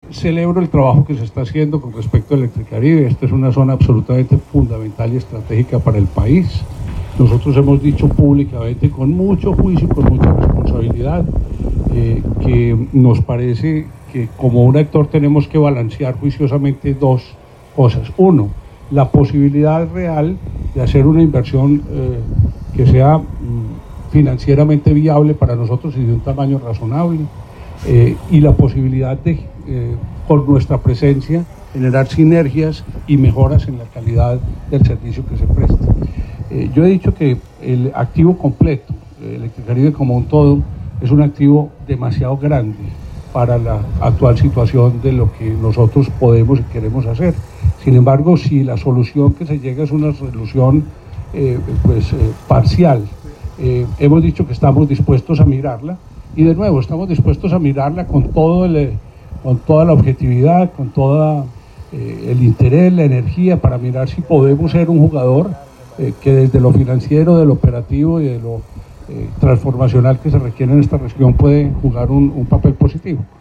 celebro el trabajo que se está haciendo con respecto a Electricaribe. Esta es una zona absolutamente fundamental y estratégica para el país. Nosotros hemos dicho públicamente, con mucho juicio y con mucha responsabilidad, que nos parece que como un actor tenemos que balancear juiciosamente dos cosas. Uno, la posibilidad real de hacer una inversión que sea financieramente viable para nosotros y de un tamaño razonable, y la posibilidad de, por nuestra presencia, generar sinergias y mejoras en la calidad del servicio que se presta. Yo he dicho que el activo completo, Electricaribe como un todo, es un activo demasiado grande para la actual situación de lo que nosotros podemos y queremos hacer. Sin embargo, si la solución que se llega es una solución parcial, hemos dicho que estamos dispuestos a mirarla, y de nuevo estamos dispuestos a mirarla con toda la objetividad, con todo el interés, la energía, para mirar si podemos ser un jugador que desde lo financiero, de lo operativo y de lo transformacional que se requiere en esta región puede jugar un papel positivo.